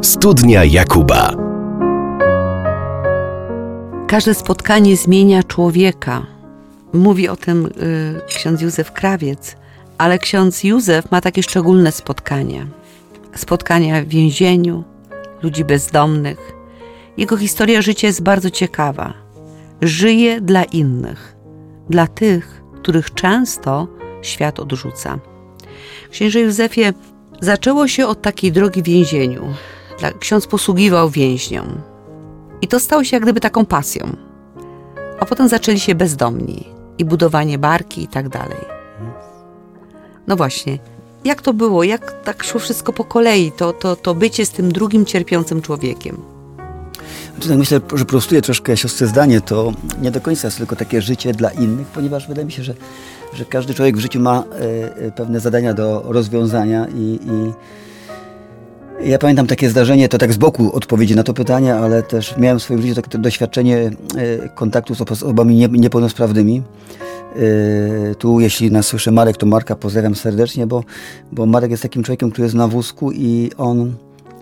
Studnia Jakuba. Każde spotkanie zmienia człowieka. Mówi o tym ksiądz Józef Krawiec, ale ksiądz Józef ma takie szczególne spotkania. Spotkania w więzieniu, ludzi bezdomnych. Jego historia życia jest bardzo ciekawa. Żyje dla innych, dla tych, których często świat odrzuca. Księże Józefie, zaczęło się od takiej drogi w więzieniu. Ksiądz posługiwał więźniom. I to stało się jak gdyby taką pasją. A potem zaczęli się bezdomni i budowanie barki i tak dalej. No właśnie, jak to było? Jak tak szło wszystko po kolei? To bycie z tym drugim cierpiącym człowiekiem. Tak myślę, że prostuję troszkę siostrze zdanie, to nie do końca jest tylko takie życie dla innych, ponieważ wydaje mi się, że każdy człowiek w życiu ma pewne zadania do rozwiązania i ja pamiętam takie zdarzenie, to tak z boku odpowiedzi na to pytanie, ale też miałem w swoim życiu takie doświadczenie kontaktu z osobami niepełnosprawnymi. Tu jeśli nas słyszy Marek, to Marka pozdrawiam serdecznie, bo Marek jest takim człowiekiem, który jest na wózku i on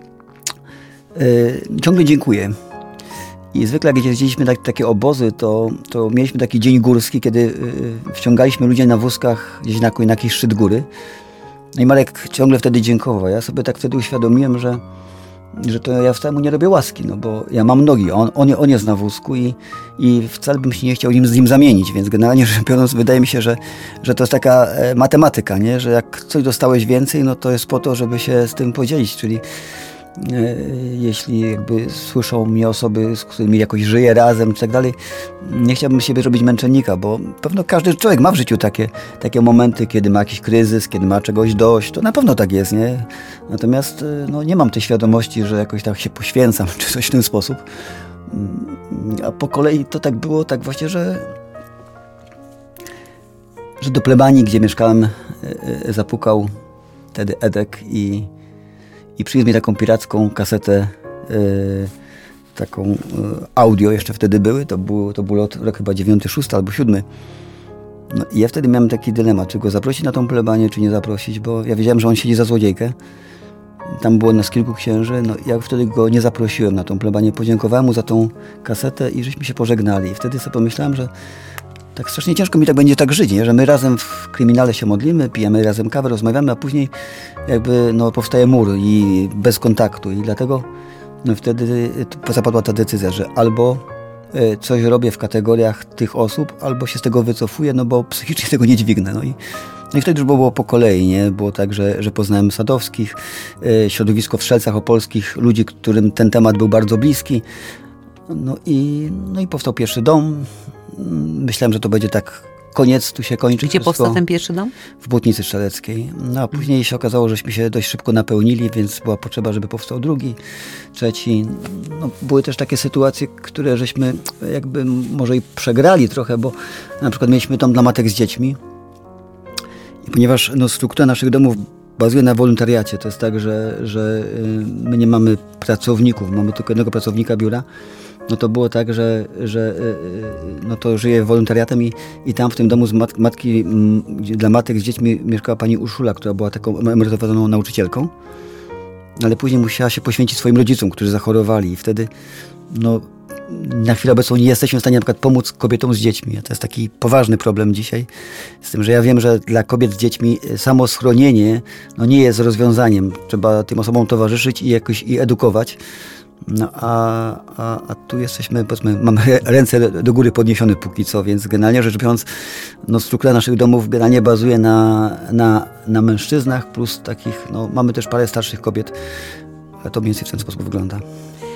ciągle dziękuję. I zwykle jak jeździliśmy takie obozy, to mieliśmy taki dzień górski, kiedy wciągaliśmy ludzi na wózkach gdzieś na jakiś szczyt góry. No i Marek ciągle wtedy dziękował. Ja sobie tak wtedy uświadomiłem, że to ja wcale mu nie robię łaski, no bo ja mam nogi, on jest na wózku i wcale bym się nie chciał z nim zamienić, więc generalnie rzecz biorąc wydaje mi się, że to jest taka matematyka, nie? Że jak coś dostałeś więcej, no to jest po to, żeby się z tym podzielić, czyli jeśli jakby słyszą mnie osoby, z którymi jakoś żyję razem czy tak dalej, nie chciałbym siebie robić męczennika, bo pewno każdy człowiek ma w życiu takie momenty, kiedy ma jakiś kryzys, kiedy ma czegoś dość, to na pewno tak jest, nie? Natomiast no, nie mam tej świadomości, że jakoś tak się poświęcam, czy coś w ten sposób. A po kolei to tak było, tak właśnie, że do plebanii, gdzie mieszkałem, zapukał wtedy Edek i przyniósł mi taką piracką kasetę, taką audio jeszcze wtedy były, to był rok chyba 9, 6 albo 7. No i ja wtedy miałem taki dylemat, czy go zaprosić na tą plebanię, czy nie zaprosić, bo ja wiedziałem, że on siedzi za złodziejkę. Tam było nas kilku księży, no i ja wtedy go nie zaprosiłem na tą plebanię, podziękowałem mu za tą kasetę i żeśmy się pożegnali. I wtedy sobie pomyślałem, że tak strasznie ciężko mi tak będzie tak żyć, nie? Że my razem w kryminale się modlimy, pijemy razem kawę, rozmawiamy, a później jakby powstaje mur i bez kontaktu i dlatego wtedy zapadła ta decyzja, że albo coś robię w kategoriach tych osób, albo się z tego wycofuję, no bo psychicznie tego nie dźwignę. No i wtedy już było po kolei, nie? Było tak, że poznałem Sadowskich, środowisko w Strzelcach Opolskich, ludzi, którym ten temat był bardzo bliski. No i powstał pierwszy dom. Myślałem, że to będzie tak koniec, tu się kończy. Gdzie powstał ten pierwszy dom? W Błotnicy Strzeleckiej. No a później się okazało, żeśmy się dość szybko napełnili, więc była potrzeba, żeby powstał drugi, trzeci. No, były też takie sytuacje, które żeśmy jakby może i przegrali trochę, bo na przykład mieliśmy dom dla matek z dziećmi. I ponieważ struktura naszych domów bazuje na wolontariacie, to jest tak, że my nie mamy pracowników, mamy tylko jednego pracownika biura. No to było tak, że to żyje wolontariatem i tam w tym domu dla matek z dziećmi mieszkała pani Urszula, która była taką emerytowaną nauczycielką, ale później musiała się poświęcić swoim rodzicom, którzy zachorowali i wtedy na chwilę obecną nie jesteśmy w stanie na przykład pomóc kobietom z dziećmi. To jest taki poważny problem dzisiaj, z tym, że ja wiem, że dla kobiet z dziećmi samo schronienie nie jest rozwiązaniem. Trzeba tym osobom towarzyszyć i jakoś edukować. No a tu jesteśmy, powiedzmy, mamy ręce do góry podniesione póki co, więc generalnie rzecz biorąc, struktura naszych domów generalnie bazuje na mężczyznach plus takich, mamy też parę starszych kobiet, ale to mniej więcej w ten sposób wygląda.